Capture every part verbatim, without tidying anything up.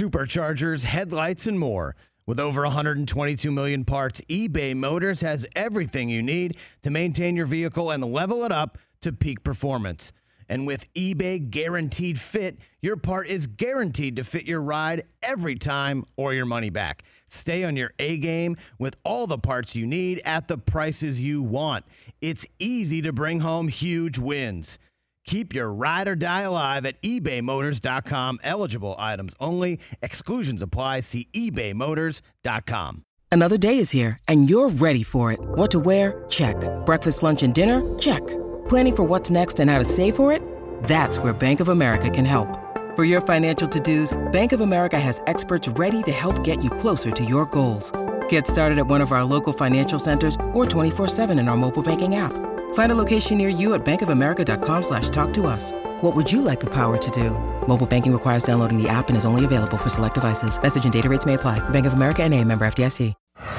superchargers, headlights, and more. With over one hundred twenty-two million parts, eBay Motors has everything you need to maintain your vehicle and level it up to peak performance. And with eBay Guaranteed Fit, your part is guaranteed to fit your ride every time or your money back. Stay on your A-game with all the parts you need at the prices you want. It's easy to bring home huge wins. Keep your ride or die alive at ebay motors dot com. Eligible items only. Exclusions apply. See ebay motors dot com. Another day is here, and you're ready for it. What to wear? Check. Breakfast, lunch, and dinner? Check. Planning for what's next and how to save for it? That's where Bank of America can help. For your financial to-dos, Bank of America has experts ready to help get you closer to your goals. Get started at one of our local financial centers or twenty-four seven in our mobile banking app. Find a location near you at bankofamerica.com slash talk to us. What would you like the power to do? Mobile banking requires downloading the app and is only available for select devices. Message and data rates may apply. Bank of America N A, member F D I C.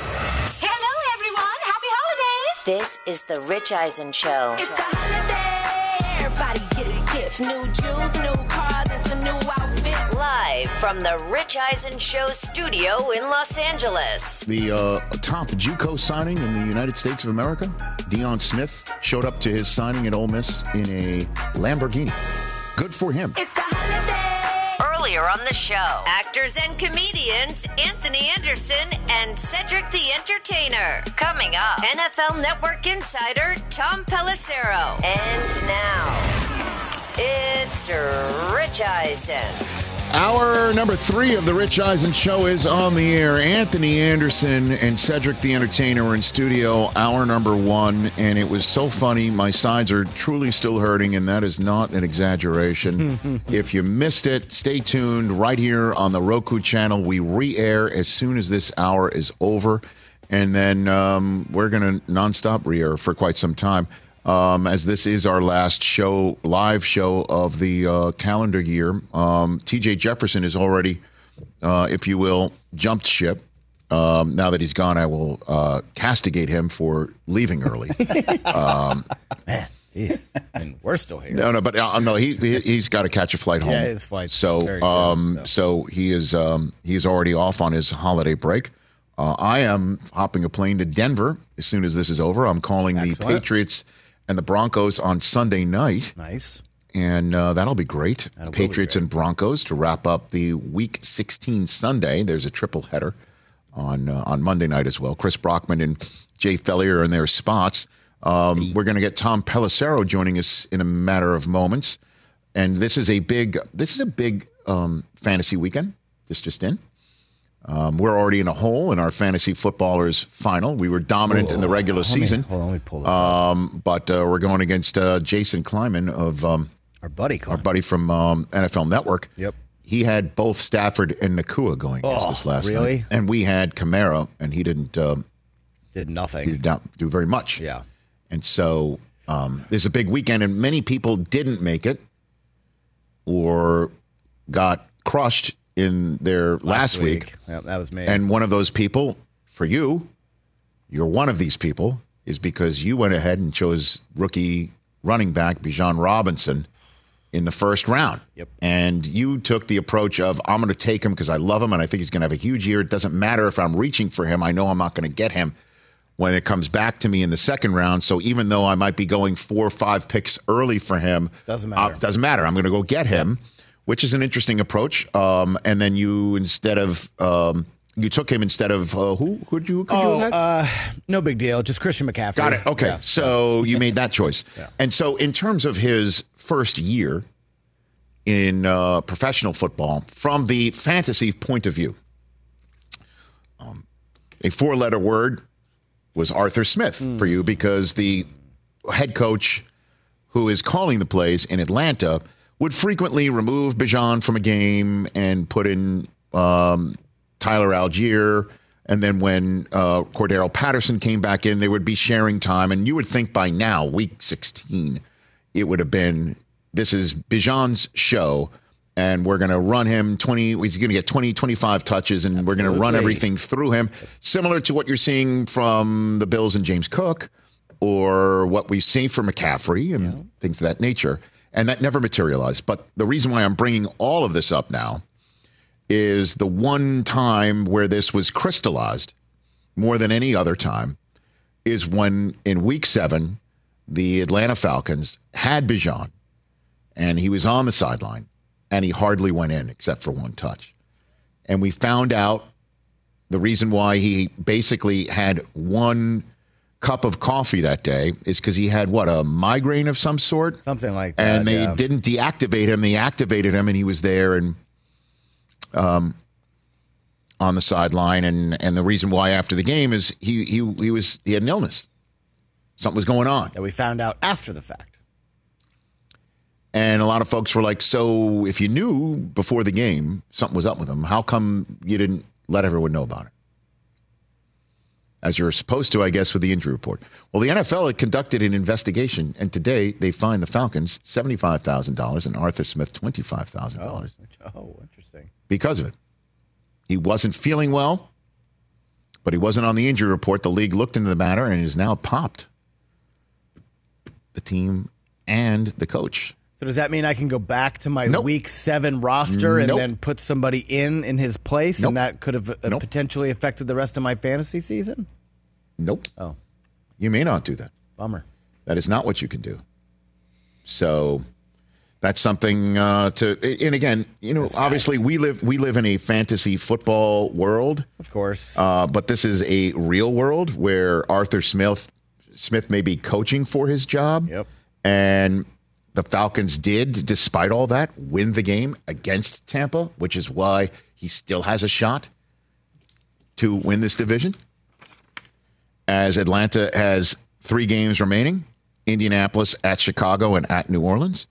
Hello, everyone. Happy holidays. This is the Rich Eisen Show. It's the holiday. Everybody get a gift. New jewels, new cars, and some new outfits. Live from the Rich Eisen Show studio in Los Angeles. The uh, top JUCO signing in the United States of America, Deion Smith, showed up to his signing at Ole Miss in a Lamborghini. Good for him. It's the holiday. Earlier on the show, actors and comedians Anthony Anderson and Cedric the Entertainer. Coming up, N F L Network insider Tom Pelissero. And now, it's Rich Eisen. Hour number three of the Rich Eisen Show is on the air. Anthony Anderson and Cedric the Entertainer were in studio, hour number one, and it was so funny. My sides are truly still hurting, and that is not an exaggeration. If you missed it, stay tuned right here on the Roku channel. We re-air as soon as this hour is over, and then um, we're going to nonstop re-air for quite some time. Um, as this is our last show, live show of the uh, calendar year. Um, T J Jefferson is already, uh, if you will, jumped ship. Um, now that he's gone, I will uh, castigate him for leaving early. um, Jeez. And we're still here. No, no, but uh, no, he, he he's got to catch a flight home. Yeah, his flight's so, very soon, um, so. so he is um, he's already off on his holiday break. Uh, I am hopping a plane to Denver as soon as this is over. I'm calling Excellent. the Patriots and the Broncos on Sunday night. Nice. And uh, that'll be great. That'll Patriots be great. and Broncos to wrap up the Week sixteen Sunday. There's a triple header on uh, on Monday night as well. Chris Brockman and Jay Fellier are in their spots. Um, we're going to get Tom Pelissero joining us in a matter of moments. And this is a big this is a big um, fantasy weekend. This just in. Um, we're already in a hole in our fantasy footballers final. We were dominant Ooh, in the regular let me- season. hold on, let me pull this um, But uh, we're going against uh, Jason Kleiman of um, Our buddy, our buddy from um, N F L Network. Yep. He had both Stafford and Nakua going against Oh, us last really? night. And we had Kamara, and he didn't, um, Did he nothing. did not do very much. Yeah. And so um, there's a big weekend, and many people didn't make it or got crushed in their last, week. Yeah, that was me. And one of those people, for you, you're one of these people, is because you went ahead and chose rookie running back Bijan Robinson in the first round. Yep. And you took the approach of, I'm going to take him because I love him and I think he's going to have a huge year. It doesn't matter if I'm reaching for him. I know I'm not going to get him when it comes back to me in the second round. So even though I might be going four or five picks early for him, Doesn't matter. Uh, doesn't matter. I'm going to go get him. Which is an interesting approach. Um, and then you, instead of, um, you took him instead of, uh, who could you, could you oh, have had? uh, no big deal. Just Christian McCaffrey. Got it. Okay. Yeah. So you made that choice. Yeah. And so in terms of his first year in uh, professional football, from the fantasy point of view, um, a four-letter word was Arthur Smith Mm. for you because the head coach who is calling the plays in Atlanta would frequently remove Bijan from a game and put in um, Tyler Algier. And then when uh, Cordero Patterson came back in, they would be sharing time. And you would think by now, week sixteen, it would have been, this is Bijan's show. And we're going to run him twenty, he's going to get twenty, twenty-five touches, and we're going to run Absolutely. everything through him. Similar to what you're seeing from the Bills and James Cook, or what we've seen from McCaffrey and Yeah. things of that nature. And that never materialized. But the reason why I'm bringing all of this up now is the one time where this was crystallized more than any other time is when in week seven, the Atlanta Falcons had Bijan, and he was on the sideline, and he hardly went in except for one touch. And we found out the reason why he basically had one cup of coffee that day is because he had, what, a migraine of some sort? Something like that, And they yeah. didn't deactivate him. They activated him, and he was there and um, on the sideline. And, and the reason why after the game is he he he was he had an illness. Something was going on. That we found out after the fact. And a lot of folks were like, so if you knew before the game something was up with him, how come you didn't let everyone know about it? As you're supposed to, I guess, with the injury report. Well, the N F L had conducted an investigation, and today they fined the Falcons seventy-five thousand dollars and Arthur Smith twenty-five thousand dollars. Oh, oh, interesting. Because of it. He wasn't feeling well, but he wasn't on the injury report. The league looked into the matter and is now popped the team and the coach. So does that mean I can go back to my Nope. week seven roster and Nope. then put somebody in in his place, Nope. and that could have uh, Nope. potentially affected the rest of my fantasy season? Nope. Oh, You may not do that. bummer. That is not what you can do. So that's something uh, to. And again, you know, obviously we live we live in a fantasy football world, Of course. uh, but this is a real world where Arthur Smith Smith may be coaching for his job. Yep. And the Falcons did, despite all that, win the game against Tampa, which is why he still has a shot to win this division. As Atlanta has three games remaining, Indianapolis at Chicago and at New Orleans.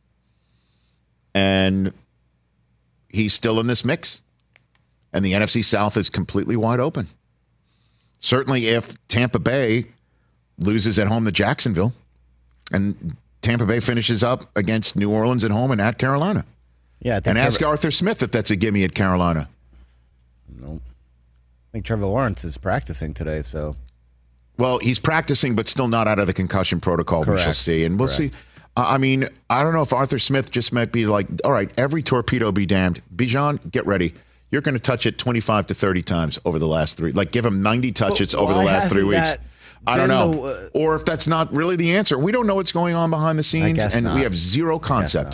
And he's still in this mix. And the N F C South is completely wide open. Certainly if Tampa Bay loses at home to Jacksonville and Tampa Bay finishes up against New Orleans at home and at Carolina. yeah, I think And Trevor, ask Arthur Smith if that's a gimme at Carolina. I think Trevor Lawrence is practicing today, so Well, he's practicing, but still not out of the concussion protocol. We shall Correct. see. And we'll Correct. see. Uh, I mean, I don't know if Arthur Smith just might be like, all right, every torpedo be damned. Bijan, get ready. You're going to touch it twenty-five to thirty times over the last three. Like, give him ninety touches Well, over the why last three hasn't weeks. that I don't been know. the, uh, or if that's not really the answer. We don't know what's going on behind the scenes, guess and not. we have zero concept. not.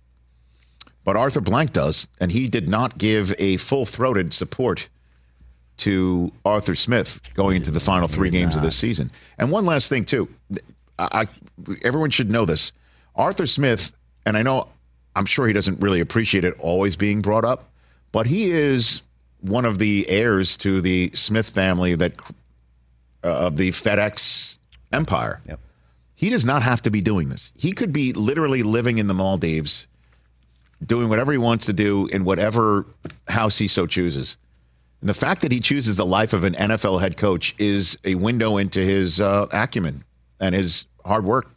But Arthur Blank does, and he did not give a full-throated support to Arthur Smith going into the final three games of this season. And one last thing, too. I, I, everyone should know this. Arthur Smith, and I know, I'm sure he doesn't really appreciate it always being brought up, but he is one of the heirs to the Smith family that uh, of the FedEx empire. Yep. He does not have to be doing this. He could be literally living in the Maldives, doing whatever he wants to do in whatever house he so chooses. And the fact that he chooses the life of an N F L head coach is a window into his uh, acumen and his hard work.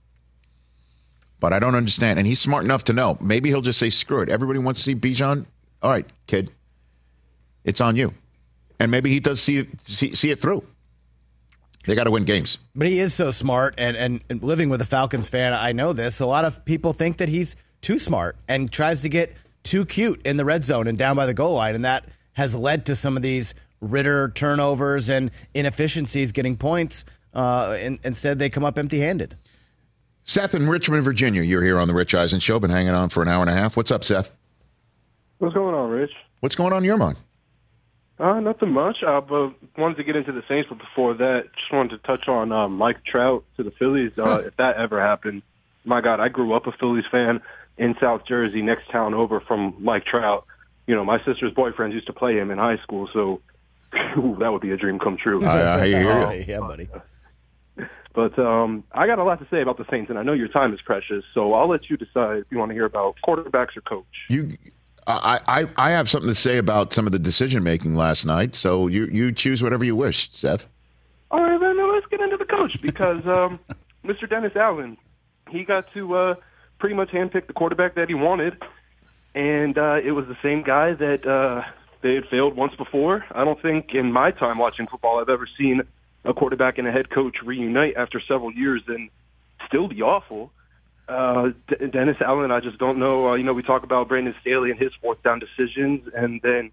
But I don't understand. And he's smart enough to know. Maybe he'll just say, screw it. Everybody wants to see Bijan. All right, kid. It's on you. And maybe he does see, see, see it through. They got to win games. But he is so smart, and, and, and living with a Falcons fan, I know this. A lot of people think that he's too smart and tries to get too cute in the red zone and down by the goal line, and that has led to some of these Ritter turnovers and inefficiencies getting points. Uh, and, instead, they come up empty-handed. Seth in Richmond, Virginia. You're here on the Rich Eisen Show. Been hanging on for an hour and a half. What's up, Seth? What's going on, Rich? What's going on in your mind? Uh, nothing much. I uh, wanted to get into the Saints, but before that, just wanted to touch on uh, Mike Trout to the Phillies. Uh, if that ever happened, my God, I grew up a Phillies fan in South Jersey, next town over from Mike Trout. You know, my sister's boyfriends used to play him in high school, so ooh, that would be a dream come true. I, I hear you. Oh, yeah, buddy. But um, I got a lot to say about the Saints, and I know your time is precious, so I'll let you decide if you want to hear about quarterbacks or coach. You, I, I, I have something to say about some of the decision making last night. So you, you choose whatever you wish, Seth. All right, then let's get into the coach because um, Mister Dennis Allen, he got to uh, pretty much handpick the quarterback that he wanted, and uh, it was the same guy that uh, they had failed once before. I don't think in my time watching football I've ever seen a quarterback and a head coach reunite after several years and still be awful. Uh, D- Dennis Allen, I just don't know. Uh, you know, we talk about Brandon Staley and his fourth down decisions, and then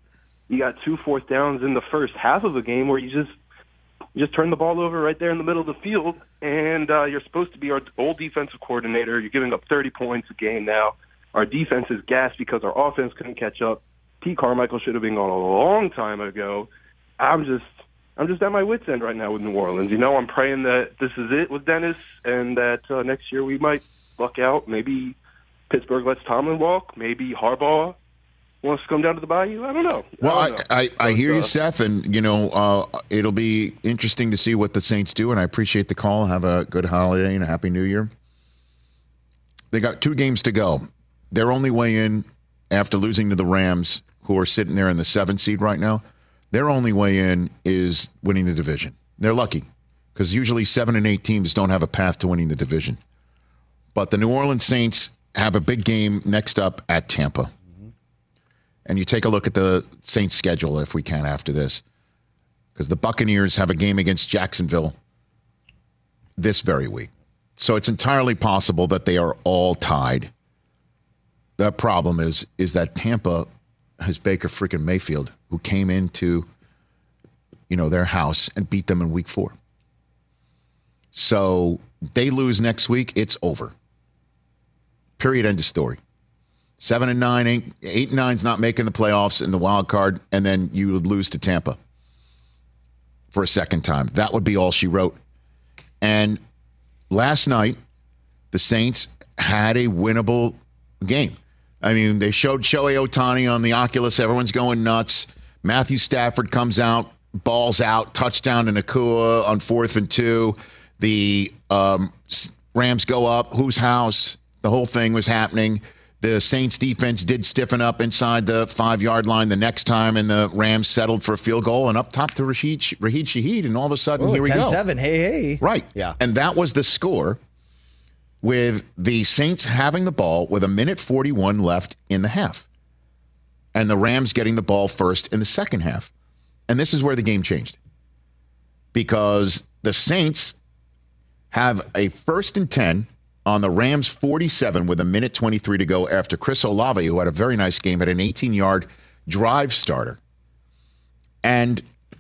you got two fourth downs in the first half of a game where you just you just turn the ball over right there in the middle of the field, and uh, you're supposed to be our old defensive coordinator. You're giving up thirty points a game now. Our defense is gassed because our offense couldn't catch up. Pete Carmichael should have been gone a long time ago. I'm just I'm just at my wit's end right now with New Orleans. You know, I'm praying that this is it with Dennis, and that uh, next year we might luck out. Maybe Pittsburgh lets Tomlin walk. Maybe Harbaugh wants to come down to the Bayou. I don't know. Well, I, don't I, know. I, I hear but, you, uh, Seth, and, you know, uh, it'll be interesting to see what the Saints do, and I appreciate the call. Have a good holiday and a Happy New Year. They got two games to go. Their only way in after losing to the Rams, who are sitting there in the seventh seed right now, their only way in is winning the division. They're lucky because usually seven and eight teams don't have a path to winning the division. But the New Orleans Saints have a big game next up at Tampa. Mm-hmm. And you take a look at the Saints' schedule, if we can, after this, because the Buccaneers have a game against Jacksonville this very week. So it's entirely possible that they are all tied. The problem is, is that Tampa has Baker freaking Mayfield, who came into, you know, their house and beat them in week four. So they lose next week, it's over. Period, end of story. Seven and nine, eight, eight and nine's not making the playoffs in the wild card, and then you would lose to Tampa for a second time. That would be all she wrote. And last night, the Saints had a winnable game. I mean, they showed Shohei Ohtani on the Oculus. Everyone's going nuts. Matthew Stafford comes out, balls out, touchdown to Nakua on fourth and two. The um, Rams go up. Whose house? The whole thing was happening. The Saints defense did stiffen up inside the five-yard line the next time, and the Rams settled for a field goal and up top to Rashid, Raheed Shaheed, and all of a sudden, Ooh, here we go. ten seven, hey, hey. Right. Yeah. And that was the score, with the Saints having the ball with a minute forty-one left in the half, and the Rams getting the ball first in the second half. And this is where the game changed, because the Saints have a first and ten on the Rams forty-seven with a minute twenty-three to go after Chris Olave, who had a very nice game, had an eighteen-yard drive starter. And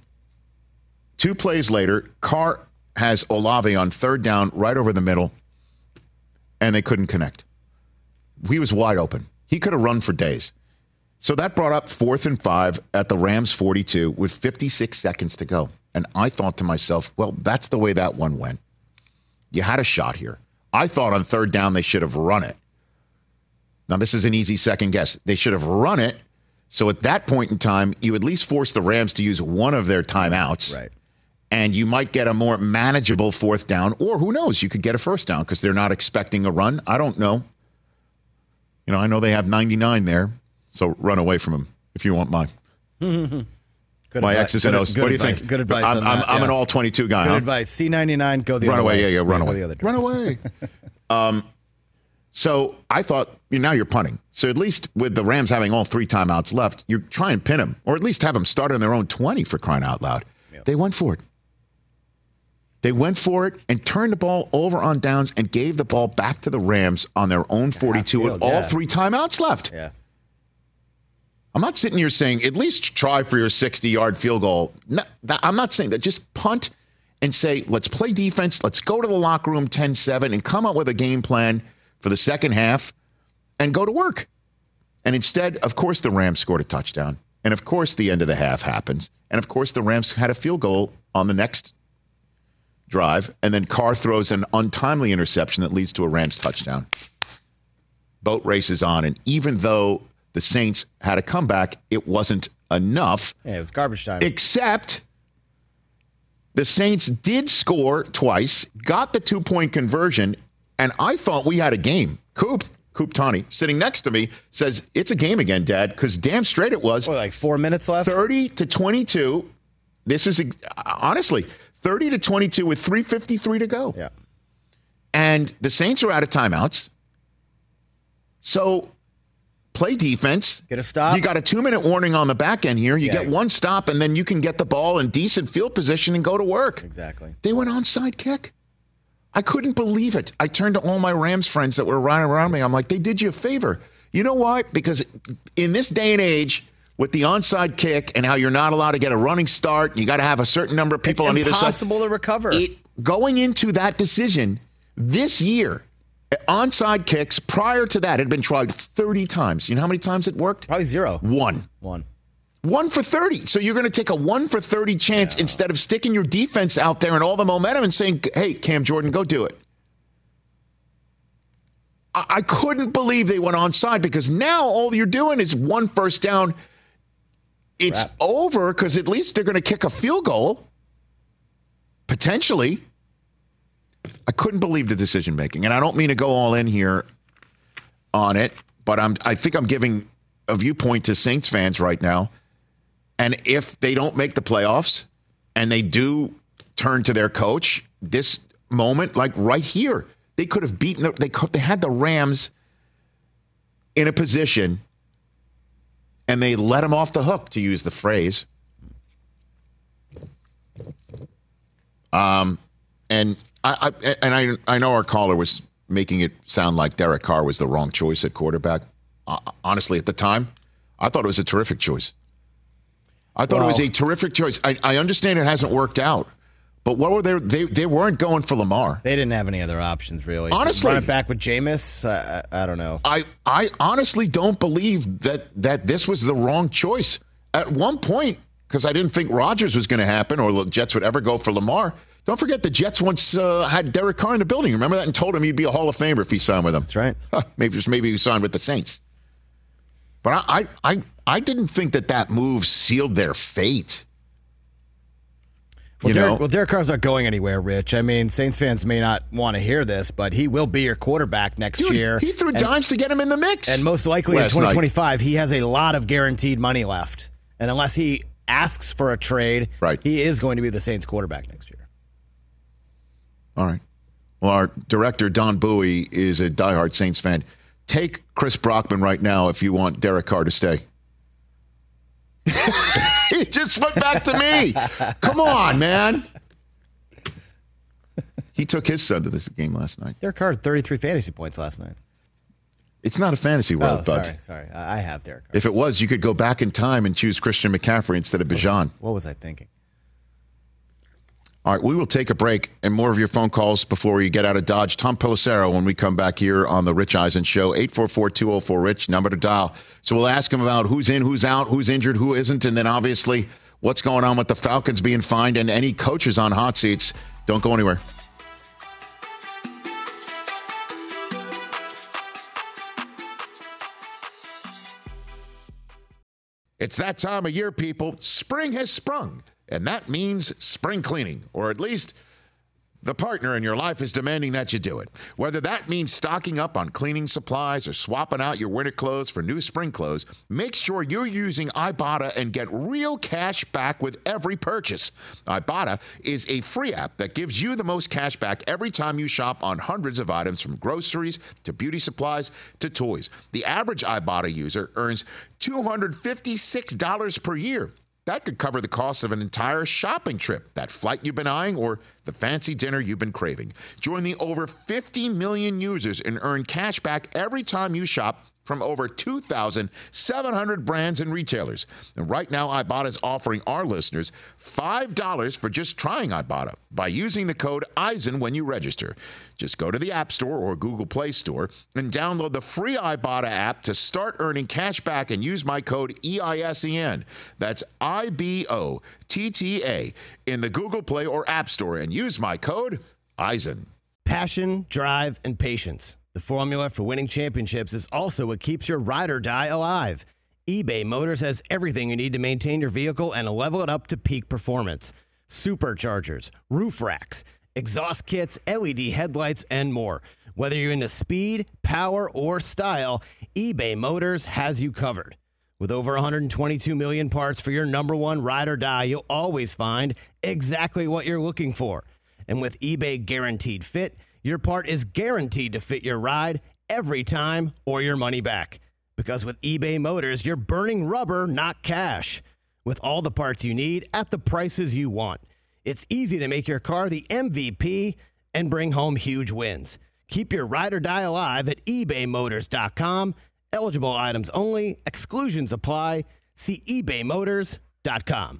two plays later, Carr has Olave on third down right over the middle, and they couldn't connect. He was wide open. He could have run for days. So that brought up fourth and five at the Rams forty-two with fifty-six seconds to go. And I thought to myself, well, that's the way that one went. You had a shot here. I thought on third down they should have run it. Now, this is an easy second guess. They should have run it. So at that point in time, you at least force the Rams to use one of their timeouts. Right. And you might get a more manageable fourth down. Or who knows, you could get a first down because they're not expecting a run. I don't know. You know, I know they have ninety-nine there. So run away from them if you want mine. Good My advi- X's and good- O's. good What do you advice- think? Good advice. I'm, on I'm, that, I'm yeah. an all twenty-two guy. Good huh? advice. C ninety-nine, go the Run other away. way. Yeah, yeah, run Go away. the other Run away. um, so I thought, you know, now you're punting. So at least with the Rams having all three timeouts left, you try and pin them, or at least have them start on their own twenty for crying out loud. Yep. They went for it. They went for it and turned the ball over on downs and gave the ball back to the Rams on their own forty-two with field, all yeah. three timeouts left. Yeah. I'm not sitting here saying, at least try for your sixty-yard field goal. No, that, I'm not saying that. Just punt and say, let's play defense. Let's go to the locker room ten seven and come up with a game plan for the second half and go to work. And instead, of course, the Rams scored a touchdown. And, of course, the end of the half happens. And, of course, the Rams had a field goal on the next drive. And then Carr throws an untimely interception that leads to a Rams touchdown. Boat races on. And even though the Saints had a comeback, it wasn't enough. Yeah, it was garbage time. Except the Saints did score twice, got the two-point conversion, and I thought we had a game. Coop, Coop Tani, sitting next to me, says, it's a game again, Dad, because damn straight it was. What, like four minutes left? thirty to twenty-two. This is, honestly, thirty to twenty-two with three fifty-three to go. Yeah. And the Saints are out of timeouts. So play defense. Get a stop. You got a two-minute warning on the back end here. You Yeah. get one stop, and then you can get the ball in decent field position and go to work. Exactly. They went onside kick. I couldn't believe it. I turned to all my Rams friends that were running around me. I'm like, they did you a favor. You know why? Because in this day and age, with the onside kick and how you're not allowed to get a running start. You got to have a certain number of people it's on either side. It's impossible to recover. It, going into that decision this year, onside kicks prior to that had been tried thirty times. You know how many times it worked? Probably zero. One. One. One for thirty. So you're going to take a one for thirty chance yeah. instead of sticking your defense out there and all the momentum and saying, hey, Cam Jordan, go do it. I, I couldn't believe they went onside because now all you're doing is one first down. It's Wrap. over because at least they're going to kick a field goal. Potentially. I couldn't believe the decision making. And I don't mean to go all in here on it, but I'm I think I'm giving a viewpoint to Saints fans right now. And if they don't make the playoffs and they do turn to their coach, this moment, like right here, they could have beaten, the, they, could, they had the Rams in a position and they let them off the hook, to use the phrase. Um, and I, I and I I know our caller was making it sound like Derek Carr was the wrong choice at quarterback. Uh, honestly, at the time, I thought it was a terrific choice. I thought well, it was a terrific choice. I, I understand it hasn't worked out, but what were they? They they weren't going for Lamar. They didn't have any other options, really. Honestly, to run it back with Jameis. Uh, I, I don't know. I I honestly don't believe that that this was the wrong choice. At one point, because I didn't think Rodgers was going to happen or the Jets would ever go for Lamar. Don't forget the Jets once uh, had Derek Carr in the building. Remember that? And told him he'd be a Hall of Famer if he signed with them. That's right. Huh, maybe maybe he signed with the Saints. But I, I I I didn't think that that move sealed their fate. Well, you Derek, know? well, Derek Carr's not going anywhere, Rich. I mean, Saints fans may not want to hear this, but he will be your quarterback next Dude, year. He threw and, dimes to get him in the mix. And most likely in twenty twenty-five, night. he has a lot of guaranteed money left. And unless he asks for a trade, right. he is going to be the Saints quarterback next year. All right. Well, our director, Don Bowie, is a diehard Saints fan. Take Chris Brockman right now if you want Derek Carr to stay. He just went back to me. Come on, man. He took his son to this game last night. Derek Carr had thirty-three fantasy points last night. It's not a fantasy world, oh, Bud. Sorry, sorry. I have Derek Carr. If it was, you could go back in time and choose Christian McCaffrey instead of Bijan. What was I thinking? All right, we will take a break and more of your phone calls before we get out of Dodge. Tom Pelissero when we come back here on the Rich Eisen Show. eight four four, two oh four, RICH, number to dial. So we'll ask him about who's in, who's out, who's injured, who isn't, and then obviously what's going on with the Falcons being fined and any coaches on hot seats. Don't go anywhere. It's that time of year, people. Spring has sprung. And that means spring cleaning, or at least the partner in your life is demanding that you do it. Whether that means stocking up on cleaning supplies or swapping out your winter clothes for new spring clothes, make sure you're using Ibotta and get real cash back with every purchase. Ibotta is a free app that gives you the most cash back every time you shop on hundreds of items from groceries to beauty supplies to toys. The average Ibotta user earns two hundred fifty-six dollars per year. That could cover the cost of an entire shopping trip, that flight you've been eyeing, or the fancy dinner you've been craving. Join the over fifty million users and earn cash back every time you shop from over two thousand seven hundred brands and retailers. And right now, Ibotta is offering our listeners five dollars for just trying Ibotta by using the code Eisen when you register. Just go to the App Store or Google Play Store and download the free Ibotta app to start earning cash back and use my code E I S E N. That's I B O T T A in the Google Play or App Store and use my code Eisen. Passion, drive, and patience. The formula for winning championships is also what keeps your ride or die alive. eBay Motors has everything you need to maintain your vehicle and level it up to peak performance. Superchargers, roof racks, exhaust kits, L E D headlights, and more. Whether you're into speed, power, or style, eBay Motors has you covered. With over one hundred twenty-two million parts for your number one ride or die, you'll always find exactly what you're looking for. And with eBay Guaranteed Fit, your part is guaranteed to fit your ride every time or your money back. Because with eBay Motors, you're burning rubber, not cash. With all the parts you need at the prices you want. It's easy to make your car the M V P and bring home huge wins. Keep your ride or die alive at ebay motors dot com. Eligible items only. Exclusions apply. See ebay motors dot com.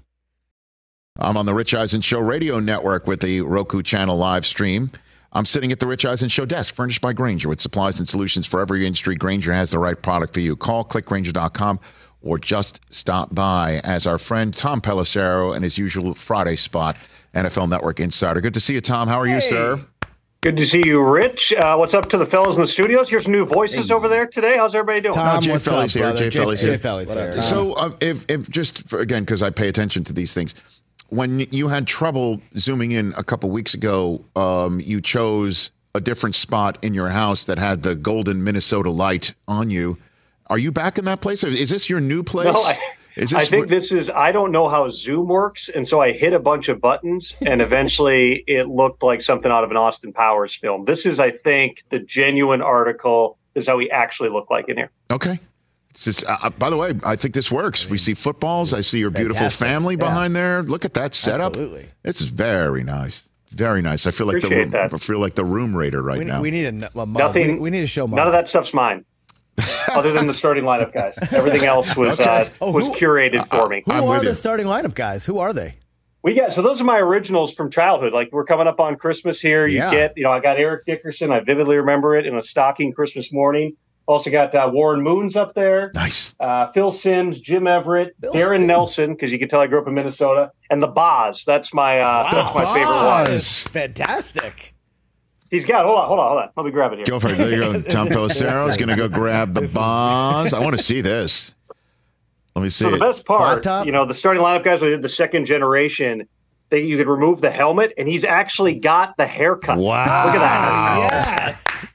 I'm on the Rich Eisen Show radio network with the Roku channel live stream. I'm sitting at the Rich Eisen Show desk, furnished by Grainger, with supplies and solutions for every industry. Grainger has the right product for you. Call, click Grainger dot com, or just stop by as our friend Tom Pelissero and his usual Friday spot, N F L Network Insider. Good to see you, Tom. How are you, Hey. sir? Good to see you, Rich. Uh, what's up to the fellas in the studios? Here's some new voices over there today. How's everybody doing? Tom, Jay what's Felly's up, here. brother? Jay Felly's Jay here. Felly's here. So, uh, if, if just for, again, because I pay attention to these things, when you had trouble zooming in a couple weeks ago, um, you chose a different spot in your house that had the golden Minnesota light on you. Are you back in that place? Is this your new place? No, I, is I think where- this is, I don't know how Zoom works, and so I hit a bunch of buttons, and eventually it looked like something out of an Austin Powers film. This is, I think, the genuine article. This is how we actually look like in here. Okay. It's just, uh, by the way, I think this works. We see footballs. I see your beautiful fantastic. family Yeah. behind there. Look at that setup. Absolutely. This is very nice. Very nice. I feel like the Appreciate room, that. I feel like the room raider right We, now. we need a, a mug. Nothing- We, we need to show mug. None of that stuff's mine, other than the starting lineup guys. Everything else was Okay. uh, Oh, was who- curated for me. Who I'm are with the you. starting lineup guys? Who are they? We got so those are my originals from childhood. Like we're coming up on Christmas here. You Yeah. get, you know, I got Eric Dickerson. I vividly remember it in a stocking Christmas morning. Also got uh, Warren Moon's up there. Nice. Uh, Phil Simms, Jim Everett, Bill Darren Sims. Nelson, because you can tell I grew up in Minnesota, and the Boz. That's my uh, that's my favorite one. Boz. Fantastic. He's got. Hold on, hold on, hold on. Let me grab it here. Go for it. There you go. Tom Pelissero is going to go grab the bonds. I want to see this. Let me see. So the it. best Flat part, top? you know, the starting lineup guys we did the second generation. They, you could remove the helmet, and he's actually got the haircut. Wow. Look at that. Yes.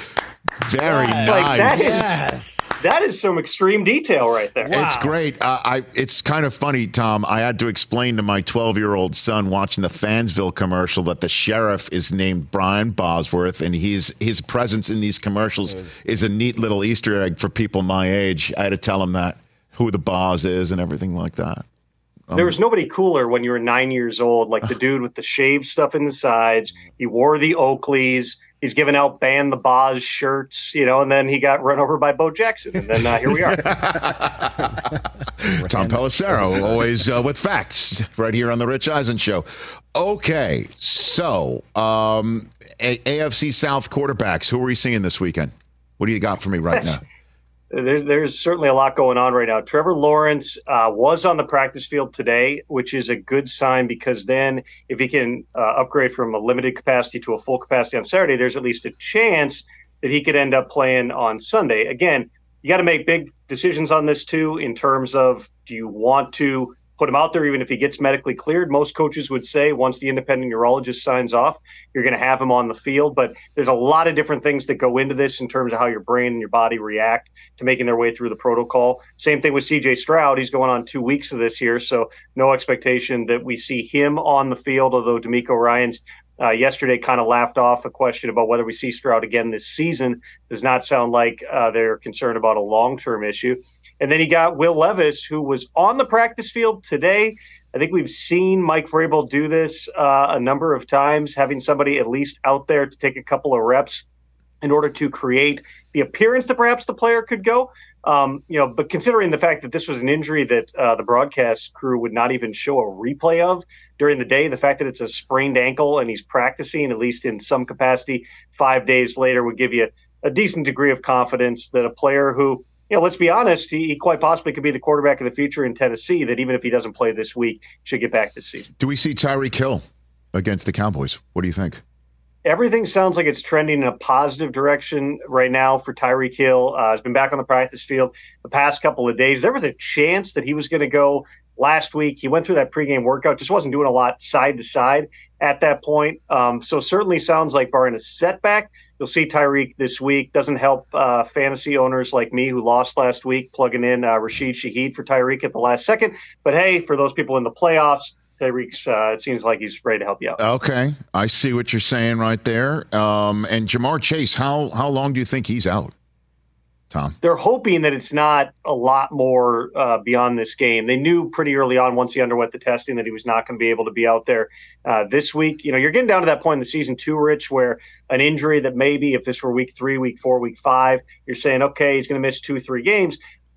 Very Like, Like, nice. that is- Yes. That is some extreme detail right there. Wow. It's great. Uh, I. It's kind of funny, Tom. I had to explain to my twelve-year-old son watching the Fansville commercial that the sheriff is named Brian Bosworth, and he's his presence in these commercials is a neat little Easter egg for people my age. I had to tell him that who the Boz is and everything like that. There was nobody cooler when you were nine years old, like the dude with the shaved stuff in the sides. He wore the Oakleys. He's giving out Ban the Boz shirts, you know, and then he got run over by Bo Jackson. And then uh, here we are. Tom Pelissero, always uh, with facts, right here on the Rich Eisen Show. Okay, so um, A- AFC South quarterbacks. Who are we seeing this weekend? What do you got for me right now? There's, there's certainly a lot going on right now. Trevor Lawrence uh, was on the practice field today, which is a good sign because then if he can uh, upgrade from a limited capacity to a full capacity on Saturday, there's at least a chance that he could end up playing on Sunday. Again, you got to make big decisions on this too in terms of do you want to put him out there even if he gets medically cleared? Most coaches would say once the independent neurologist signs off, you're going to have him on the field. But there's a lot of different things that go into this in terms of how your brain and your body react to making their way through the protocol. Same thing with C J Stroud. He's going on two weeks of this here, so no expectation that we see him on the field, although D'Amico Ryans uh, yesterday kind of laughed off a question about whether we see Stroud again this season. Does not sound like uh, they're concerned about a long-term issue. And then you got Will Levis, who was on the practice field today. I think we've seen Mike Vrabel do this uh, a number of times, having somebody at least out there to take a couple of reps in order to create the appearance that perhaps the player could go. Um, you know, but considering the fact that this was an injury that uh, the broadcast crew would not even show a replay of during the day, the fact that it's a sprained ankle and he's practicing, at least in some capacity, five days later would give you a decent degree of confidence that a player who, you know, let's be honest, he, he quite possibly could be the quarterback of the future in Tennessee, that even if he doesn't play this week, should get back this season. Do we see Tyreek Hill against the Cowboys? What do you think? Everything sounds like it's trending in a positive direction right now for Tyreek Hill. Uh, he's been back on the practice field the past couple of days. There was a chance that he was going to go last week. He went through that pregame workout, just wasn't doing a lot side to side at that point. Um, so certainly sounds like barring a setback, you'll see Tyreek this week. Doesn't help uh, fantasy owners like me who lost last week, plugging in uh, Rashid Shaheed for Tyreek at the last second. But hey, for those people in the playoffs, Tyreek's, uh, it seems like he's ready to help you out. Okay, I see what you're saying right there. Um, and Jamar Chase, how how long do you think he's out, Tom? They're hoping that it's not a lot more uh, beyond this game. They knew pretty early on, once he underwent the testing, that he was not going to be able to be out there uh, this week. You know, you're getting down to that point in the season too, Rich, where an injury that maybe if this were week three, week four, week five, you're saying, okay, he's going to miss two, three games.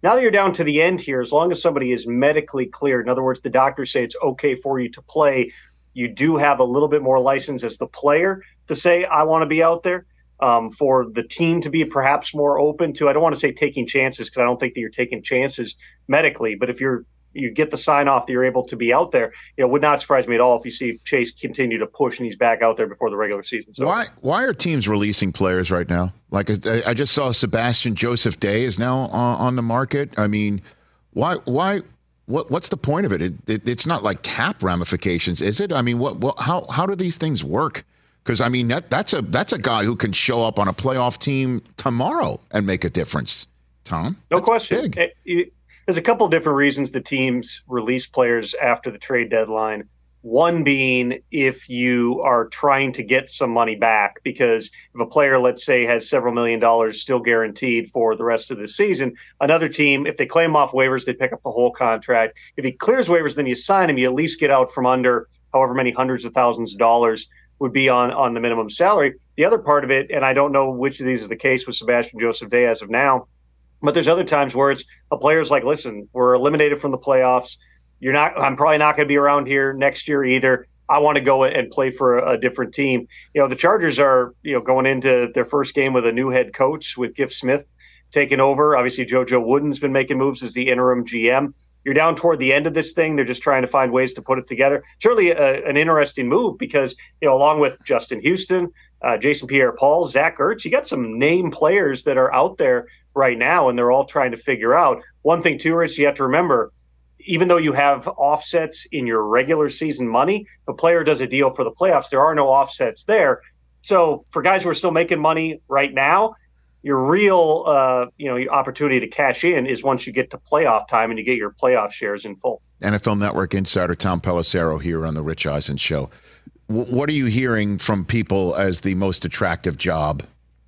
Now that you're down to the end here, as long as somebody is medically cleared, in other words, the doctors say it's okay for you to play, you do have a little bit more license as the player to say, I want to be out there. Um, for the team to be perhaps more open to, I don't want to say taking chances because I don't think that you're taking chances medically, but if you're you get the sign off that you're able to be out there, you know, it would not surprise me at all if you see Chase continue to push and he's back out there before the regular season. So why why are teams releasing players right now? Like I, I just saw Sebastian Joseph Day is now on, on the market. I mean, why why what what's the point of it? It, it? It's not like cap ramifications, is it? I mean, what, what how how do these things work? Because, I mean, that that's a that's a guy who can show up on a playoff team tomorrow and make a difference, Tom. No that's question. Big. It, there's a couple of different reasons the teams release players after the trade deadline. One being if you are trying to get some money back, because if a player, let's say, has several million dollars still guaranteed for the rest of the season, another team, if they claim off waivers, they pick up the whole contract. If he clears waivers, then you sign him. You at least get out from under however many hundreds of thousands of dollars would be on, on the minimum salary. The other part of it, and I don't know which of these is the case with Sebastian Joseph Day as of now, but there's other times where it's a player's like, listen, we're eliminated from the playoffs. You're not, I'm probably not going to be around here next year either. I want to go and play for a, a different team. You know, the Chargers are, you know, going into their first game with a new head coach with Giff Smith taking over. Obviously, JoJo Wooden's been making moves as the interim G M. You're down toward the end of this thing. They're just trying to find ways to put it together. Certainly a, an interesting move because, you know, along with Justin Houston, uh, Jason Pierre-Paul, Zach Ertz, you got some name players that are out there right now, and they're all trying to figure out. One thing, too, Rich, you have to remember, even though you have offsets in your regular season money, if a player does a deal for the playoffs, there are no offsets there. So for guys who are still making money right now, your real, uh, you know, your opportunity to cash in is once you get to playoff time and you get your playoff shares in full. N F L Network insider Tom Pelissero here on the Rich Eisen Show. W- what are you hearing from people as the most attractive job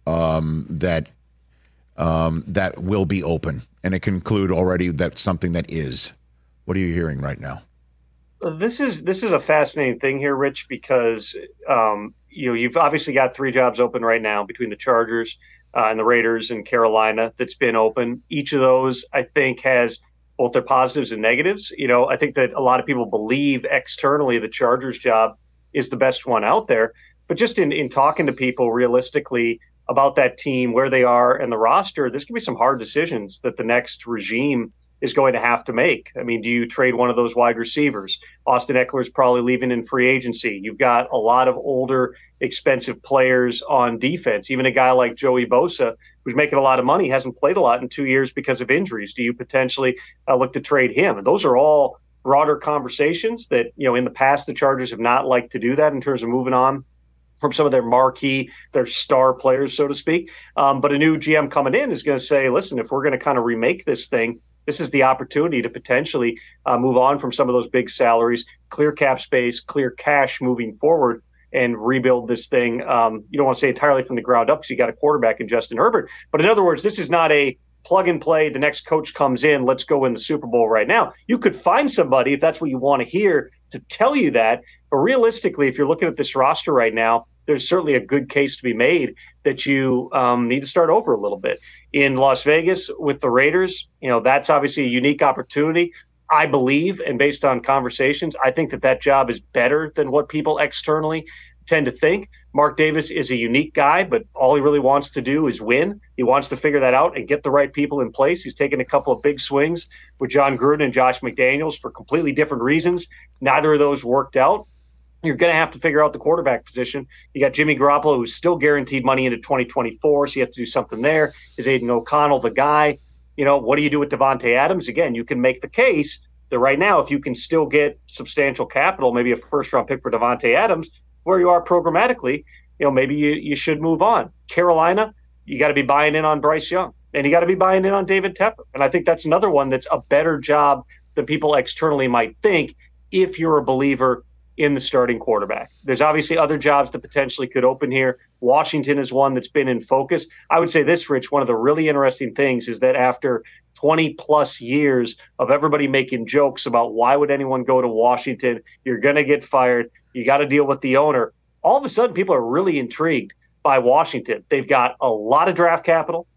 um, that um, that will be open? And it can include already that something that is. What are you hearing right now? This is this is a fascinating thing here, Rich, because um, you know you've obviously got three jobs open right now between the Chargers Uh, and the Raiders and Carolina that's been open. Each of those, I think, has both their positives and negatives. You know, I think that a lot of people believe externally the Chargers job is the best one out there. But just in, in talking to people realistically about that team, where they are and the roster, there's going to be some hard decisions that the next regime is going to have to make. I mean, do you trade one of those wide receivers? Austin Eckler's probably leaving in free agency. You've got a lot of older, expensive players on defense. Even a guy like Joey Bosa, who's making a lot of money, hasn't played a lot in two years because of injuries. Do you potentially uh, look to trade him? And those are all broader conversations that, you know, in the past, the Chargers have not liked to do that in terms of moving on from some of their marquee, their star players, so to speak. Um, but a new G M coming in is going to say, listen, if we're going to kind of remake this thing, this is the opportunity to potentially uh, move on from some of those big salaries, clear cap space, clear cash moving forward, and rebuild this thing. Um, you don't want to say entirely from the ground up because you got a quarterback in Justin Herbert. But in other words, this is not a plug and play. The next coach comes in, let's go win the Super Bowl right now. You could find somebody, if that's what you want to hear, to tell you that. But realistically, if you're looking at this roster right now, there's certainly a good case to be made that you um, need to start over a little bit. In Las Vegas with the Raiders, you know, that's obviously a unique opportunity. I believe, and based on conversations, I think that that job is better than what people externally tend to think. Mark Davis is a unique guy, but all he really wants to do is win. He wants to figure that out and get the right people in place. He's taken a couple of big swings with John Gruden and Josh McDaniels for completely different reasons. Neither of those worked out. You're going to have to figure out the quarterback position. You got Jimmy Garoppolo, who's still guaranteed money into twenty twenty-four, so you have to do something there. Is Aiden O'Connell the guy? You know, what do you do with Devontae Adams? Again, you can make the case that right now, if you can still get substantial capital, maybe a first-round pick for Devontae Adams, where you are programmatically, you know, maybe you, you should move on. Carolina, you got to be buying in on Bryce Young, and you got to be buying in on David Tepper. And I think that's another one that's a better job than people externally might think if you're a believer in the starting quarterback. There's obviously other jobs that potentially could open here. Washington is one that's been in focus. I would say this, Rich, one of the really interesting things is that after twenty plus years of everybody making jokes about why would anyone go to Washington, you're going to get fired, you got to deal with the owner, all of a sudden people are really intrigued by Washington. They've got a lot of draft capital.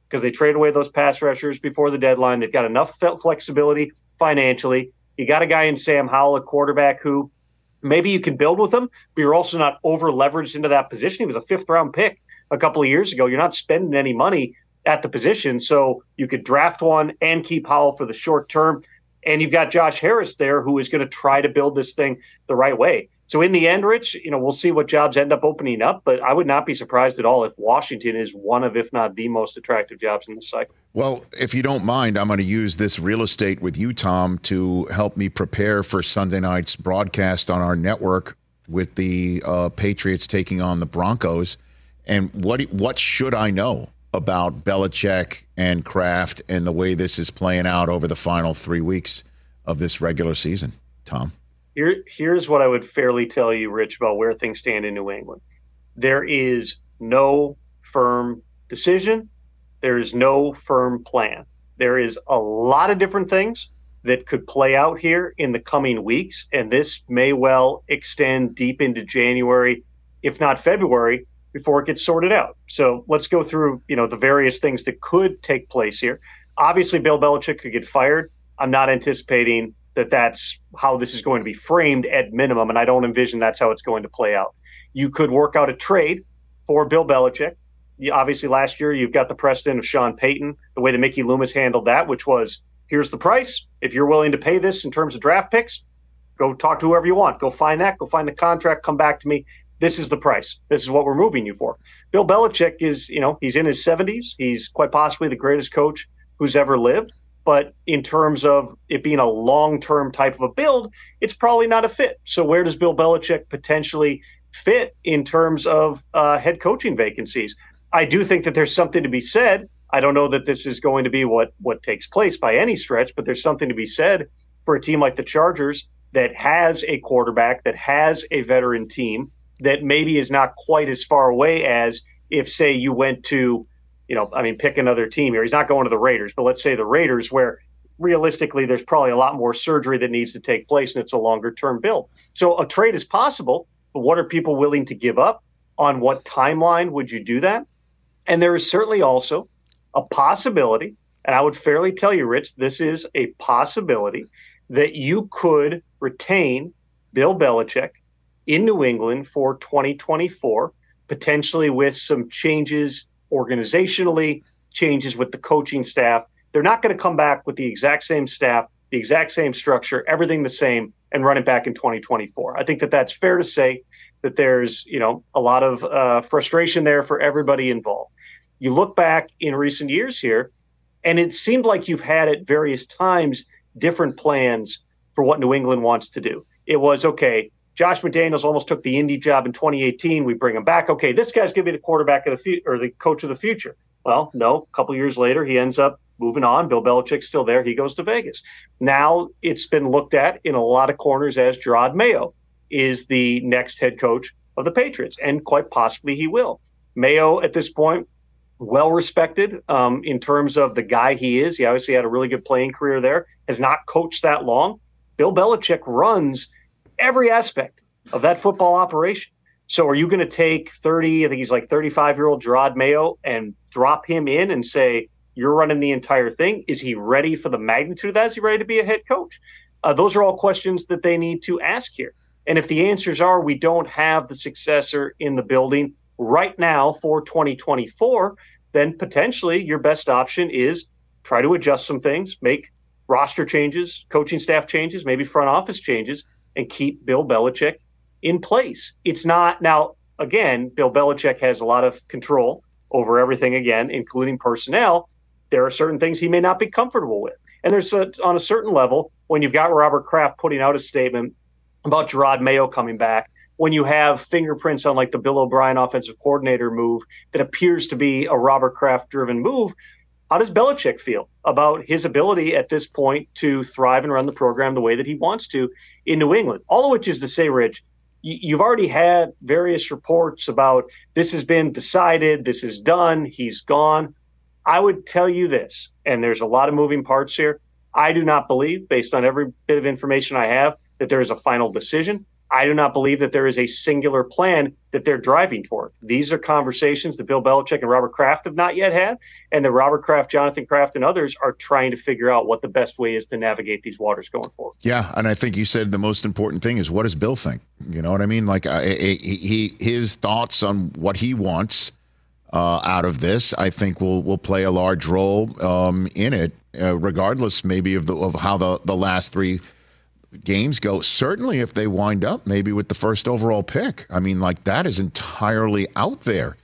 because they traded away those pass rushers before the deadline. They've got enough flexibility financially. You got a guy in Sam Howell, a quarterback who maybe you can build with him, but you're also not over leveraged into that position. He was a fifth round pick a couple of years ago. You're not spending any money at the position, so you could draft one and keep Howell for the short term. And you've got Josh Harris there, who is going to try to build this thing the right way. So in the end, Rich, you know, we'll see what jobs end up opening up, but I would not be surprised at all if Washington is one of, if not the most attractive jobs in this cycle. Well, if you don't mind, I'm going to use this real estate with you, Tom, to help me prepare for Sunday night's broadcast on our network with the uh, Patriots taking on the Broncos. And what what should I know about Belichick and Kraft and the way this is playing out over the final three weeks of this regular season, Tom? Here, here's what I would fairly tell you, Rich, about where things stand in New England. There is no firm decision. There is no firm plan. There is a lot of different things that could play out here in the coming weeks, and this may well extend deep into January, if not February, before it gets sorted out. So let's go through, you know, the various things that could take place here. Obviously, Bill Belichick could get fired. I'm not anticipating that that's how this is going to be framed at minimum, and I don't envision that's how it's going to play out. You could work out a trade for Bill Belichick. You, obviously, last year you've got the precedent of Sean Payton, the way that Mickey Loomis handled that, which was, here's the price. If you're willing to pay this in terms of draft picks, go talk to whoever you want. Go find that. Go find the contract. Come back to me. This is the price. This is what we're moving you for. Bill Belichick is, you know, he's in his seventies. He's quite possibly the greatest coach who's ever lived. But in terms of it being a long-term type of a build, it's probably not a fit. So where does Bill Belichick potentially fit in terms of uh, head coaching vacancies? I do think that there's something to be said. I don't know that this is going to be what, what takes place by any stretch, but there's something to be said for a team like the Chargers that has a quarterback, that has a veteran team, that maybe is not quite as far away as if, say, you went to, you know, I mean, pick another team here. He's not going to the Raiders, but let's say the Raiders, where realistically there's probably a lot more surgery that needs to take place and it's a longer term build. So a trade is possible, but what are people willing to give up? On what timeline would you do that? And there is certainly also a possibility, and I would fairly tell you, Rich, this is a possibility that you could retain Bill Belichick in New England for twenty twenty-four, potentially with some changes organizationally, changes with the coaching staff. They're not going to come back with the exact same staff, the exact same structure, everything the same, and run it back in twenty twenty-four. I think that that's fair to say that there's, you know, a lot of uh, frustration there for everybody involved. You look back in recent years here, and it seemed like you've had at various times different plans for what New England wants to do. It was, okay, Josh McDaniels almost took the Indy job in twenty eighteen. We bring him back. Okay, this guy's going to be the quarterback of the future, or the coach of the future. Well, no, a couple years later, he ends up moving on. Bill Belichick's still there. He goes to Vegas. Now it's been looked at in a lot of corners as Gerard Mayo is the next head coach of the Patriots, and quite possibly he will. Mayo, at this point, well respected um, in terms of the guy he is. He obviously had a really good playing career there, has not coached that long. Bill Belichick runs every aspect of that football operation. So are you going to take thirty, I think he's like thirty-five-year-old Gerard Mayo, and drop him in and say, you're running the entire thing? Is he ready for the magnitude of that? Is he ready to be a head coach? Uh, those are all questions that they need to ask here. And if the answers are we don't have the successor in the building right now for twenty twenty-four, then potentially your best option is try to adjust some things, make roster changes, coaching staff changes, maybe front office changes, and keep Bill Belichick in place. It's not, now, again, Bill Belichick has a lot of control over everything, again, including personnel. There are certain things he may not be comfortable with. And there's a, on a certain level, when you've got Robert Kraft putting out a statement about Gerard Mayo coming back, when you have fingerprints on like the Bill O'Brien offensive coordinator move that appears to be a Robert Kraft driven move, how does Belichick feel about his ability at this point to thrive and run the program the way that he wants to in New England? All of which is to say, Rich, you've already had various reports about this has been decided, this is done, he's gone. I would tell you this, and there's a lot of moving parts here. I do not believe, based on every bit of information I have, that there is a final decision. I do not believe that there is a singular plan that they're driving toward. These are conversations that Bill Belichick and Robert Kraft have not yet had, and that Robert Kraft, Jonathan Kraft, and others are trying to figure out what the best way is to navigate these waters going forward. Yeah, and I think you said the most important thing is, what does Bill think? You know what I mean? Like uh, he, he, his thoughts on what he wants uh, out of this, I think will will play a large role um, in it, uh, regardless maybe of the of how the, the last three games go. Certainly if they wind up maybe with the first overall pick. I mean, like, that is entirely out there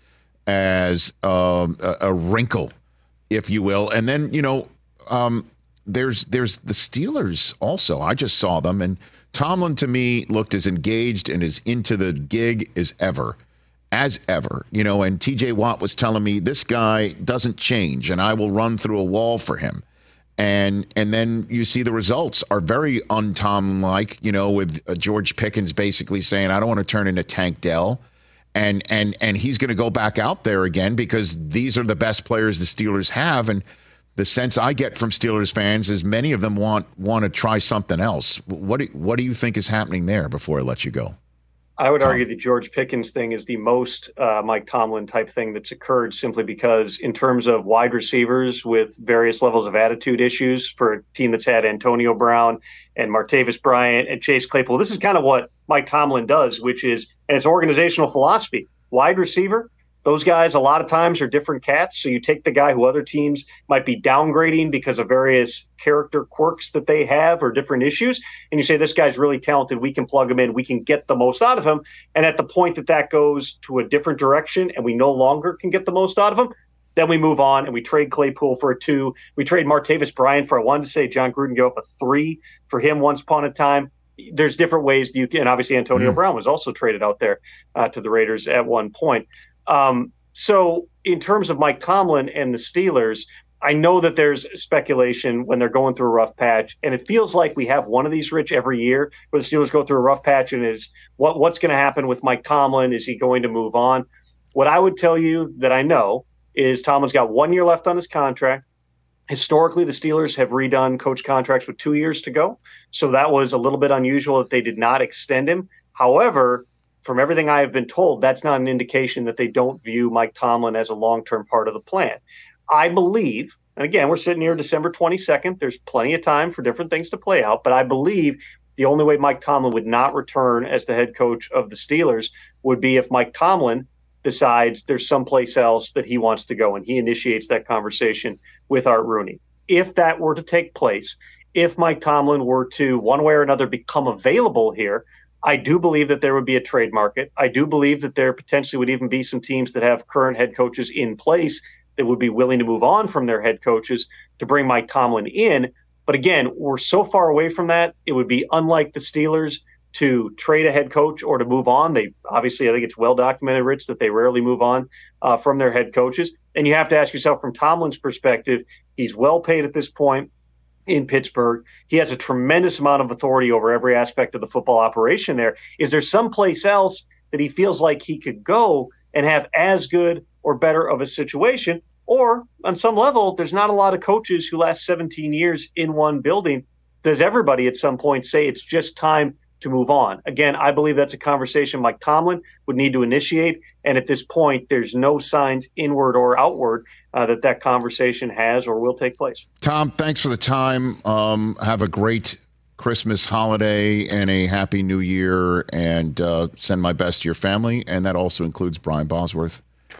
as um, a, a wrinkle, if you will. And then, you know, um, there's there's the Steelers also. I just saw them, and Tomlin to me looked as engaged and as into the gig as ever. As ever, you know, and T J Watt was telling me this guy doesn't change and I will run through a wall for him. And and then you see the results are very un-Tomlin-like, you know, with uh, George Pickens basically saying, I don't want to turn into Tank Dell. And and and he's going to go back out there again because these are the best players the Steelers have. And the sense I get from Steelers fans is many of them want want to try something else. What do, what do you think is happening there before I let you go? I would Tom. argue the George Pickens thing is the most uh, Mike Tomlin type thing that's occurred, simply because in terms of wide receivers with various levels of attitude issues for a team that's had Antonio Brown and Martavis Bryant and Chase Claypool, this is kind of what Mike Tomlin does, which is, and it's organizational philosophy, wide receiver. Those guys a lot of times are different cats. So you take the guy who other teams might be downgrading because of various character quirks that they have or different issues, and you say, this guy's really talented, we can plug him in, we can get the most out of him. And at the point that that goes to a different direction and we no longer can get the most out of him, then we move on and we trade Claypool for a two. We trade Martavis Bryant for a one to say John Gruden gave up a three for him once upon a time. There's different ways you can, and obviously Antonio mm. Brown was also traded out there uh, to the Raiders at one point. Um, so in terms of Mike Tomlin and the Steelers, I know that there's speculation when they're going through a rough patch, and it feels like we have one of these, Rich, every year where the Steelers go through a rough patch, and is what what's going to happen with Mike Tomlin? Is he going to move on? What I would tell you that I know is Tomlin's got one year left on his contract. Historically, the Steelers have redone coach contracts with two years to go, so that was a little bit unusual that they did not extend him. However, from everything I have been told, that's not an indication that they don't view Mike Tomlin as a long-term part of the plan. I believe, and again, we're sitting here December twenty-second. There's plenty of time for different things to play out, but I believe the only way Mike Tomlin would not return as the head coach of the Steelers would be if Mike Tomlin decides there's someplace else that he wants to go, and he initiates that conversation with Art Rooney. If that were to take place, if Mike Tomlin were to one way or another become available here, I do believe that there would be a trade market. I do believe that there potentially would even be some teams that have current head coaches in place that would be willing to move on from their head coaches to bring Mike Tomlin in. But again, we're so far away from that. It would be unlike the Steelers to trade a head coach or to move on. They obviously, I think it's well documented, Rich, that they rarely move on uh, from their head coaches. And you have to ask yourself, from Tomlin's perspective, he's well paid at this point in Pittsburgh. He has a tremendous amount of authority over every aspect of the football operation there. Is there someplace else that he feels like he could go and have as good or better of a situation? Or on some level, there's not a lot of coaches who last seventeen years in one building. Does everybody at some point say it's just time to move on? Again, I believe that's a conversation Mike Tomlin would need to initiate. And at this point, there's no signs inward or outward uh, that that conversation has or will take place. Tom, thanks for the time. Um, have a great Christmas holiday and a happy new year, and uh, send my best to your family. And that also includes Brian Bosworth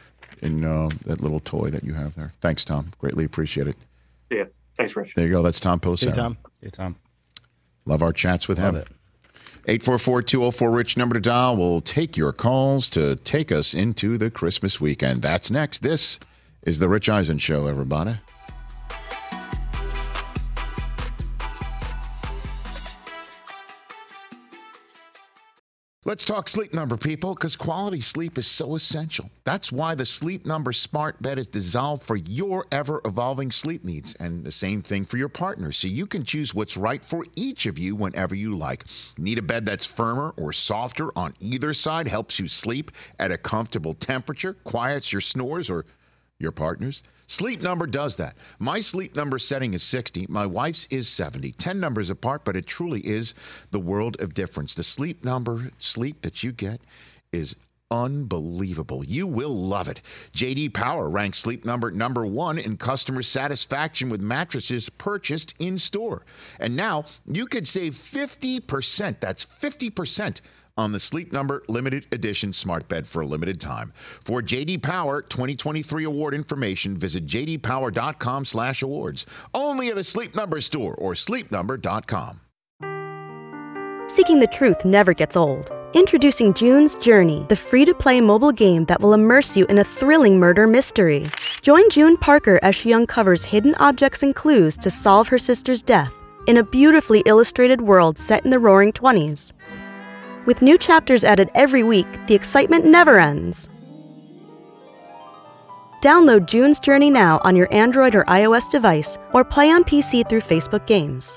in uh, that little toy that you have there. Thanks, Tom. Greatly appreciate it. Yeah. Thanks, Rich. There you go. That's Tom Pelissero. Hey, Tom. Hey, Tom. Love our chats with Love him. it. eight four four, two oh four, RICH number to dial. We'll take your calls to take us into the Christmas weekend. That's next. This is the Rich Eisen Show, everybody. Let's talk Sleep Number, people, because quality sleep is so essential. That's why the Sleep Number smart bed is designed for your ever-evolving sleep needs, and the same thing for your partner, so you can choose what's right for each of you whenever you like. Need a bed that's firmer or softer on either side, helps you sleep at a comfortable temperature, quiets your snores, or your partners? Sleep Number does that. My Sleep Number setting is sixty. My wife's is seventy. ten numbers apart, but it truly is the world of difference. The Sleep Number sleep that you get is unbelievable. You will love it. J D Power ranks Sleep Number number one in customer satisfaction with mattresses purchased in store. And now you could save fifty percent. That's fifty percent on the Sleep Number limited edition smart bed for a limited time. For J D Power twenty twenty-three award information, visit j d power dot com slash awards. Only at a Sleep Number store or sleep number dot com. Seeking the truth never gets old. Introducing June's Journey, the free-to-play mobile game that will immerse you in a thrilling murder mystery. Join June Parker as she uncovers hidden objects and clues to solve her sister's death in a beautifully illustrated world set in the roaring twenties. With new chapters added every week, the excitement never ends. Download June's Journey now on your Android or iOS device, or play on P C through Facebook Games.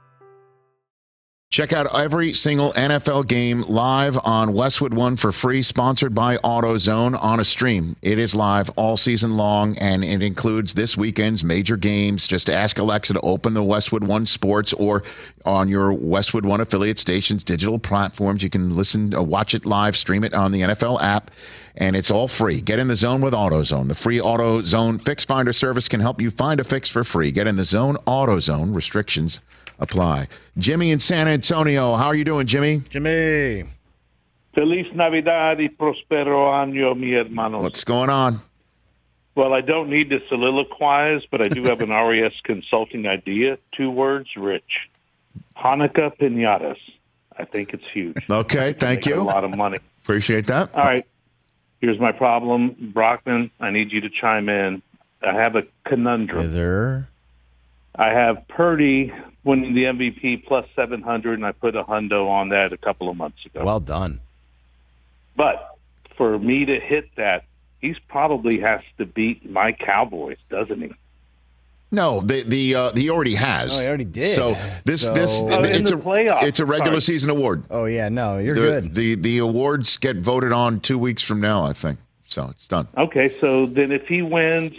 Check out every single N F L game live on Westwood One for free, sponsored by AutoZone on a stream. It is live all season long, and it includes this weekend's major games. Just ask Alexa to open the Westwood One Sports, or on your Westwood One affiliate stations, digital platforms. You can listen, uh, watch it live, stream it on the N F L app, and it's all free. Get in the zone with AutoZone. The free AutoZone Fix Finder service can help you find a fix for free. Get in the zone, AutoZone. Restrictions apply. Jimmy in San Antonio. How are you doing, Jimmy? Jimmy. Feliz Navidad y prospero año, mi hermanos. What's going on? Well, I don't need to soliloquize, but I do have an R E S consulting idea. Two words, Rich. Hanukkah piñatas. I think it's huge. Okay, thank you. A lot of money. Appreciate that. All right. Here's my problem. Brockman, I need you to chime in. I have a conundrum. Is there? I have Purdy winning the M V P plus seven hundred, and I put a hundo on that a couple of months ago. Well done. But for me to hit that, he's probably has to beat my Cowboys, doesn't he? No, the the uh, he already has. Oh, he already did. So this So- this Oh, in it's the a playoffs. it's a regular Sorry. season award. Oh, yeah, no, you're the, good. The the awards get voted on two weeks from now, I think. So it's done. Okay, so then if he wins,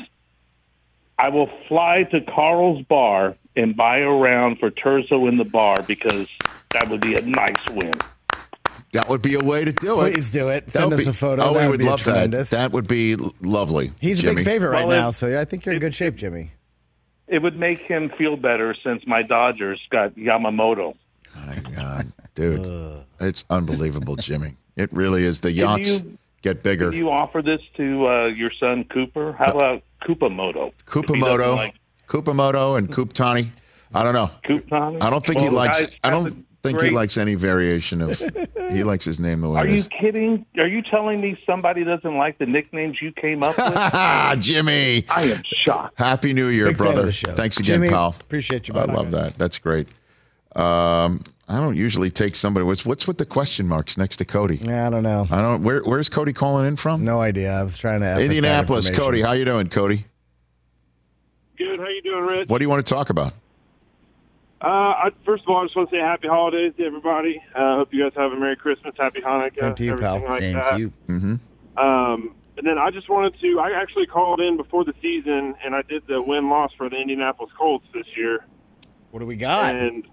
I will fly to Carl's Bar and buy a round for Terzo in the bar, because that would be a nice win. That would be a way to do it. Please do it. That Send would us be- a photo. Oh, that we would would be love that. tremendous. That would be l- lovely. He's a Jimmy. big favorite right Well, now, it- so I think you're in it- good shape, Jimmy. It would make him feel better since my Dodgers got Yamamoto. My God, dude, it's unbelievable, Jimmy. It really is. The yachts you- get bigger. Can you offer this to uh, your son Cooper? How about Kupamoto? If he doesn't Kupamoto, like Kupamoto, and Kuptani. I don't know. Kuptani? I don't think he Well, likes. guys, I don't that's think great. he likes any variation of. He likes his name the way Are it you is. kidding? Are you telling me somebody doesn't like the nicknames you came up with? Ah, Jimmy. I am shocked. Happy New Year, Big fan brother. of the show. Thanks again, Jimmy, pal. appreciate you, I buddy. love that. That's great. Um, I don't usually take somebody. What's what's with the question marks next to Cody? Yeah, I don't know. I don't. Where where's Cody calling in from? No idea. I was trying to. effort that Indianapolis. information. Cody, how you doing, Cody? Good. How you doing, Rich? What do you want to talk about? Uh, I, first of all, I just want to say happy holidays to everybody. I uh, hope you guys have a Merry Christmas, Happy Hanukkah, Same to you, everything pal. like Same that. to you. Mm-hmm. Um, and then I just wanted to, I actually called in before the season, and I did the win-loss for the Indianapolis Colts this year. What do we got? And,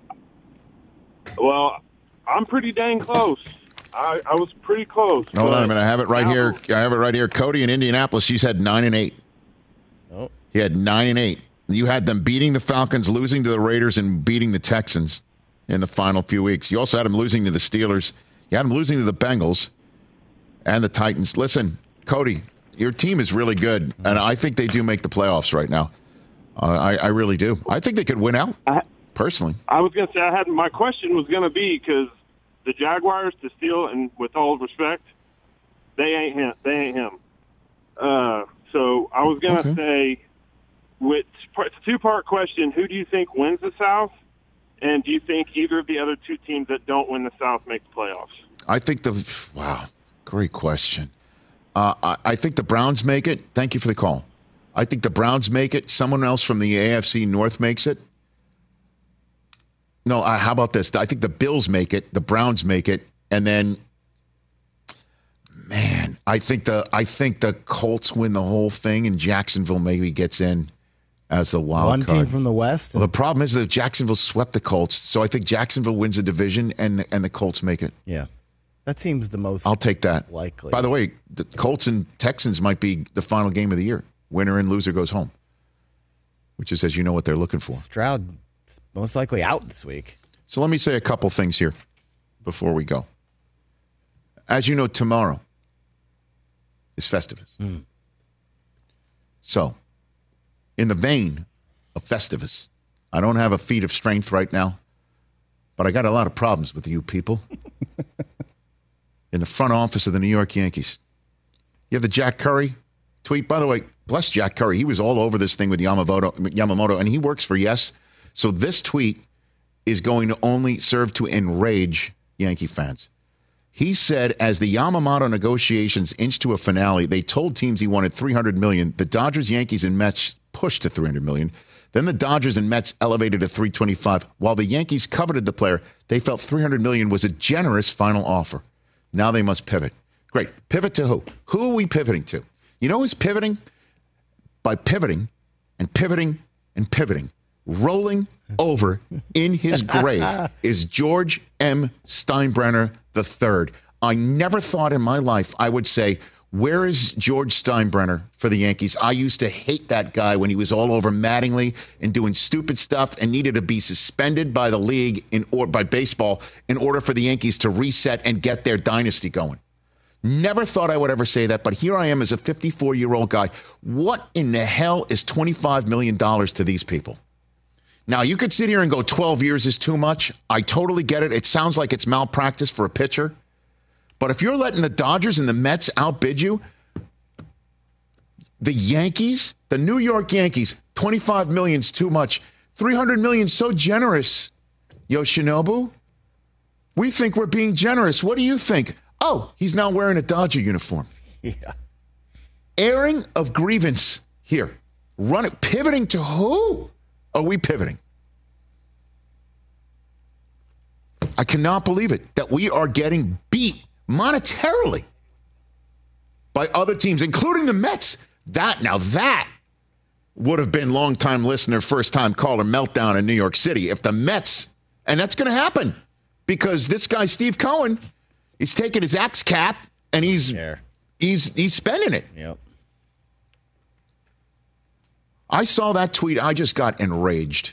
well, I'm pretty dang close. I, I was pretty close. Hold on a but minute. I have it right now- here. I have it right here. Cody in Indianapolis. He's had nine and eight. Oh. He had nine and eight. You had them beating the Falcons, losing to the Raiders, and beating the Texans in the final few weeks. You also had them losing to the Steelers. You had them losing to the Bengals and the Titans. Listen, Cody, your team is really good, and I think they do make the playoffs right now. Uh, I, I really do. I think they could win out, I, personally. I was going to say, I had my question was going to be, because the Jaguars, to steal, and with all respect, they ain't him. They ain't him. Uh, so I was going to Okay. say, with, it's a two-part question. Who do you think wins the South? And do you think either of the other two teams that don't win the South make the playoffs? I think the – wow, great question. Uh, I, I think the Browns make it. Thank you for the call. I think the Browns make it. Someone else from the A F C North makes it. No, uh, how about this? I think the Bills make it. The Browns make it. And then, man, I think the I think the Colts win the whole thing, and Jacksonville maybe gets in as the wild One card. team from the West. Well, the problem is that Jacksonville swept the Colts, so I think Jacksonville wins the division, and and the Colts make it. Yeah, that seems the most. I'll take that. Likely. By the way, the Colts and Texans might be the final game of the year. Winner and loser goes home, which is, as you know, what they're looking for. Stroud most likely out this week. So let me say a couple things here before we go. As you know, tomorrow is Festivus. Mm. So, in the vein of Festivus, I don't have a feat of strength right now, but I got a lot of problems with you people. In the front office of the New York Yankees. You have the Jack Curry tweet. By the way, bless Jack Curry. He was all over this thing with Yamamoto, Yamamoto, and he works for Yes. So this tweet is going to only serve to enrage Yankee fans. He said, as the Yamamoto negotiations inch to a finale, they told teams he wanted three hundred million dollars. The Dodgers, Yankees, and Mets pushed to three hundred million dollars. Then the Dodgers and Mets elevated to three hundred twenty-five. While the Yankees coveted the player, they felt three hundred million dollars was a generous final offer. Now they must pivot. Great. Pivot to who? Who are we pivoting to? You know who's pivoting? By pivoting and pivoting and pivoting. Rolling over in his grave is George M. Steinbrenner the third. I never thought in my life I would say, where is George Steinbrenner for the Yankees? I used to hate that guy when he was all over Mattingly and doing stupid stuff and needed to be suspended by the league in or by baseball in order for the Yankees to reset and get their dynasty going. Never thought I would ever say that, but here I am as a fifty-four-year-old guy. What in the hell is twenty-five million dollars to these people? Now, you could sit here and go twelve years is too much. I totally get it. It sounds like it's malpractice for a pitcher. But if you're letting the Dodgers and the Mets outbid you, the Yankees, the New York Yankees, twenty-five million is too much. three hundred million is so generous, Yoshinobu. We think we're being generous. What do you think? Oh, he's now wearing a Dodger uniform. Yeah. Airing of grievance here. Run it. Pivoting to who? Are we pivoting? I cannot believe it that we are getting beat monetarily by other teams, including the Mets. That now that would have been longtime listener, first time caller meltdown in New York City if the Mets, and that's going to happen because this guy Steve Cohen, he's taking his axe cap and he's Yeah. he's he's spending it. Yep. I saw that tweet. I just got enraged.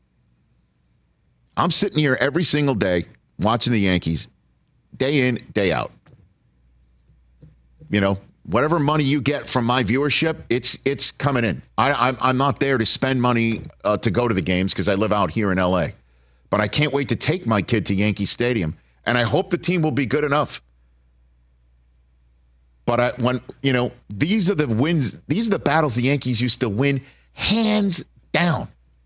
I'm sitting here every single day watching the Yankees, day in, day out. You know, whatever money you get from my viewership, it's it's coming in. I, I'm, I'm not there to spend money uh, to go to the games because I live out here in L A. But I can't wait to take my kid to Yankee Stadium, and I hope the team will be good enough. But I, when you know, these are the wins. These are the battles the Yankees used to win hands down.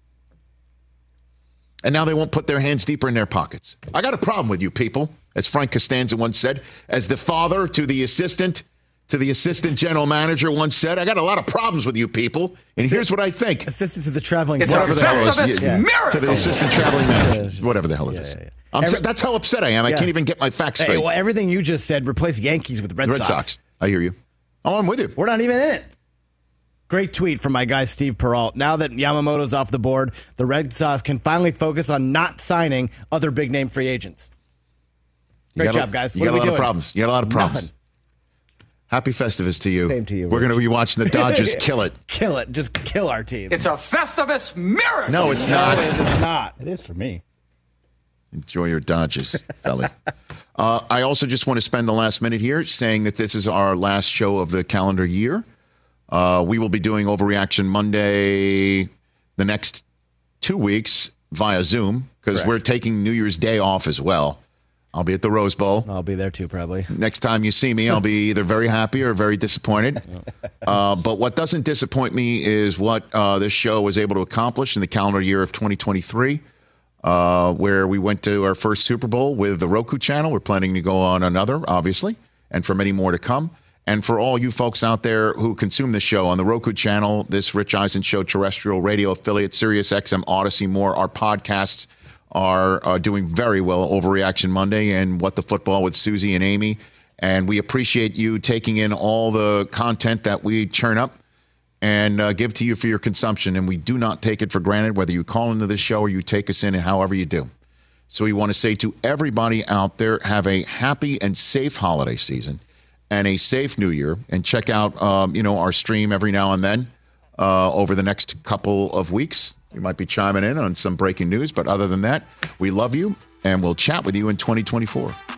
And now they won't put their hands deeper in their pockets. I got a problem with you people, as Frank Costanza once said, as the father to the assistant, to the assistant general manager once said, I got a lot of problems with you people. And here's what I think. Assistant to the traveling It's whatever a the hell it is. Festivus Yeah. miracle. To the assistant traveling manager, whatever the hell it Yeah, is. yeah, yeah. I'm Every- sa- that's how upset I am. I Yeah. can't even get my facts Hey, straight. well, everything you just said, replace Yankees with Red, Red Sox. Sox. I hear you. Oh, I'm with you. We're not even in it. Great tweet from my guy Steve Peralt. Now that Yamamoto's off the board, the Red Sox can finally focus on not signing other big name free agents. You Great got a- job, guys. You What got are a we lot doing? of problems. You got a lot of problems. Nothing. Happy Festivus to you. Same to you, We're going to Rich. be watching the Dodgers kill it. Kill it. Just kill our team. It's a Festivus miracle. No, it's No, not. it is not. It is for me. Enjoy your Dodgers, Ellie. Uh, I also just want to spend the last minute here saying that this is our last show of the calendar year. Uh, we will be doing Overreaction Monday the next two weeks via Zoom because Correct. we're taking New Year's Day off as well. I'll be at the Rose Bowl. I'll be there too, probably. Next time you see me, I'll be either very happy or very disappointed. Uh, but what doesn't disappoint me is what uh, this show was able to accomplish in the calendar year of twenty twenty-three, uh, where we went to our first Super Bowl with the Roku channel. We're planning to go on another, obviously, and for many more to come. And for all you folks out there who consume this show on the Roku channel, this Rich Eisen Show terrestrial radio affiliate, Sirius X M, Odyssey, more, our podcasts are uh, doing very well. Overreaction Monday and What the Football with Susie and Amy And we appreciate you taking in all the content that we churn up and uh, give to you for your consumption. And we do not take it for granted, whether you call into this show or you take us in, and however you do. So we want to say to everybody out there, have a happy and safe holiday season and a safe new year. And check out, um, you know, our stream every now and then uh, over the next couple of weeks. We might be chiming in on some breaking news. But other than that, we love you, and we'll chat with you in twenty twenty-four.